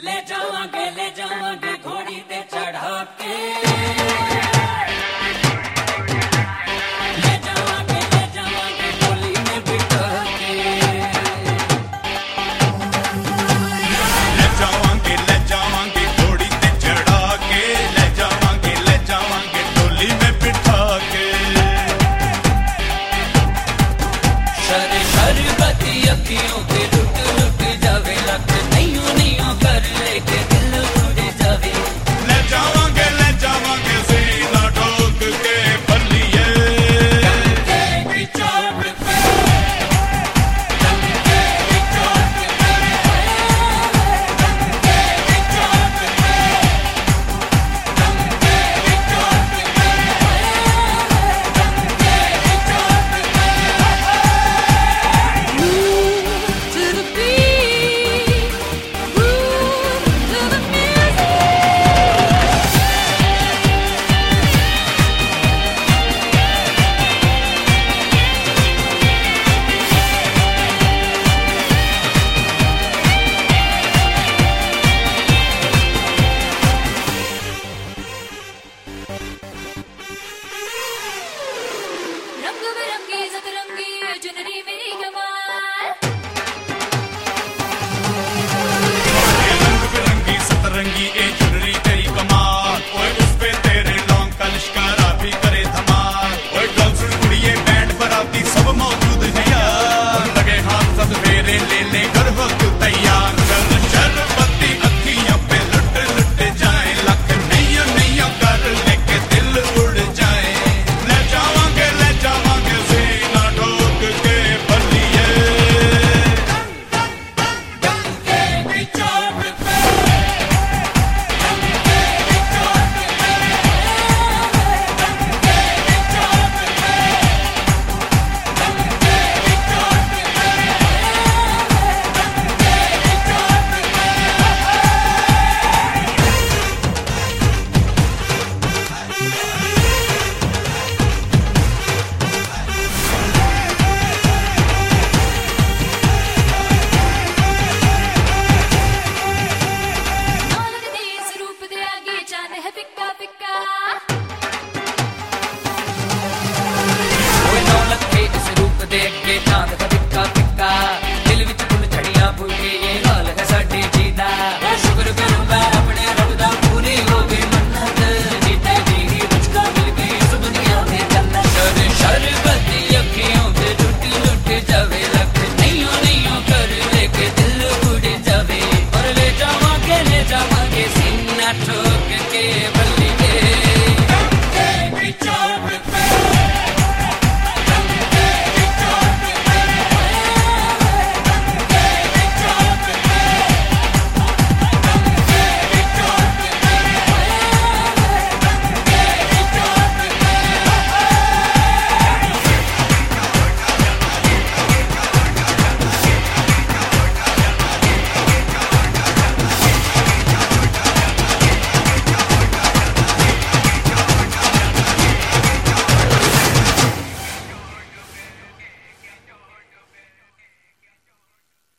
ले जावांगे घोड़ी ते चढ़ा के ले जावांगे डोली में बिठा के ले जावांगे घोड़ी ते चढ़ा के ले जावांगे डोली में बिठा के शरबती अखियों के लुट लुट जावे लग नहीं कर लेके दिल उड़ जावे ले जावांगे सीना ठोक के बल्लिए की चोट पे की चोट पे की चोट पे की चोट To the beat, move to the music. रंग बिरंगी सतरंगी चुनरी मेरी कमाल रंग बिरंगी सतरंगी ए चुनरी तेरी कमाल ओए उस पे तेरे लौंग का लिश्कारा भी करे धमाल ओए ढोल सुन कुड़िए बैंड बराती सब मौजूद है यार लगे हाथ सब फेरे ले कर हो तू तैयार चल शरबती अखियों पे लुट लुट जाए लख नहीं कर लेके दिल उड़ जाए ले जावांगे सीना ठोक के बल्लिए की चोट पे दौलत दे इस रूप दे आगे चांद है फिक्का फिक्का कोई दौलत के इस रूप देख के चांद